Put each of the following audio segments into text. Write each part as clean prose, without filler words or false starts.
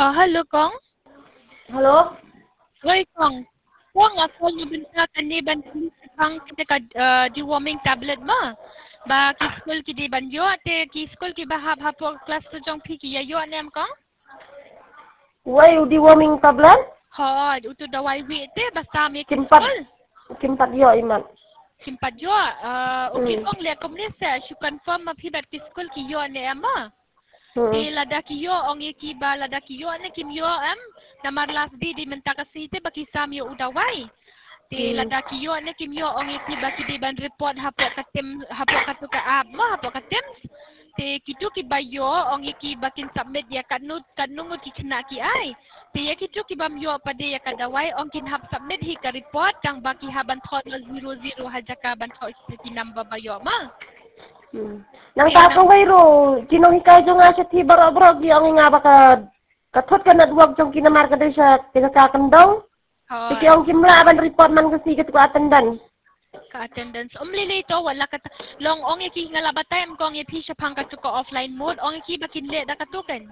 Hello Kong. Halo? Oi Kong. Kong aku ni benda kan ni bantu Kong kita ka deworming tablet ma. Ba ki school ki di banjo te ki school ki bahap hapo kelas tu jong pi ki ya yo nem Kong. Wai udi warming tablet? Ha, utu dawai wi te basta mi ki Kimpat. school. Kimpat yo iman. Simpat jo. Okay Kong le komunis su confirm ma pi bat ki school ki yo ne ma. Di lada kiyo ong iki ba lada kiyo ne kim yo namar last di menta kasi te baki sam yo udawai. Di lada kiyo ne kim yo ong iki baki di ban report hapo katem hapo katu ka ab ma hapo katem. Te kitu ki bayo ong iki bakin submit ya kanungut ki kena ki ai. Te ya kitu ki bam yo pade ya kadawai ong kin hab submit hi ka report kang baki haban thot 00 hajaka ban thot ki number bayo ma. Nang tatong wayro, kinong jo nga siya ti baro-baro, ang nga baka katot ka na duwag jong kinamar ka din siya kinakakandong. Sige ang kimlaban report man kasi kat ko atendan. Ka attendance. Lito wala ka long ong iki nga labatay am kong ipi siya pang katuko offline mode ong iki bakin le da katukan.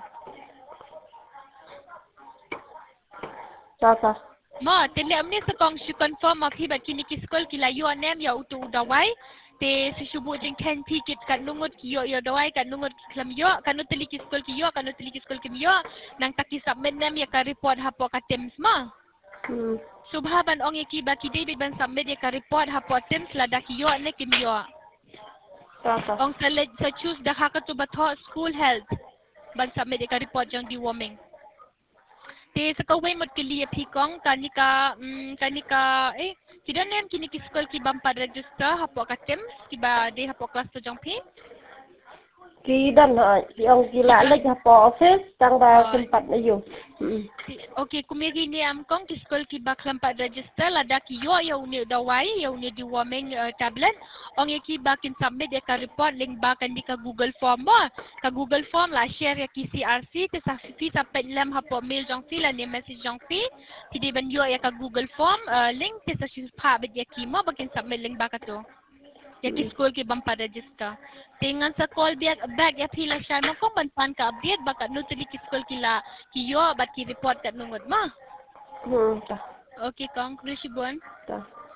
Sasa. Ma, tele amni sa kong si confirm ma pi bat kini kiskol kilayo anem ya utu udawai. Te susubu jeng 10 pikit kat nungut kiyo yo dawai kat nungut klam yo kanu teli kiskol kiyo kanu teli kiskol kim yo nang taki submit nem ya ka report hapo ka tems ma. Subhaban ong iki baki David ban submit ya ka report hapo tems lada kiyo ne kim yo. Sasa. Ong sa choose dah ka tu bato school health ban submit ya ka report jang deworming. Te sa kaway mod kiliya pikong kanika tidak nem kini ki school ki bampa register hapo ka tems kiba de hapo class to jang pi. Kidan ha, ang gila lagi po office tang ba tempat na yun. Okay, kumiri ni am kong ki school ki baklam pa register lada ki yo ya uni dawai ya uni deworming tablet ong ki bakin submit ya ka report link bakan di ka Google Form mo ka Google Form la share ya ki CRC te sa fi sa penlam hapo mail jong fi la ni message jong fi ti di ban yo ya ka Google Form link te sa shi pa bet ya ki mo bakin submit link bakato ya ki school ki bampa register tingan sa call back ya pila siya mo kung banpan ka update baka no tili ki school kila kiyo bat ki report kat nungod ma. Okay kong, Krishibon.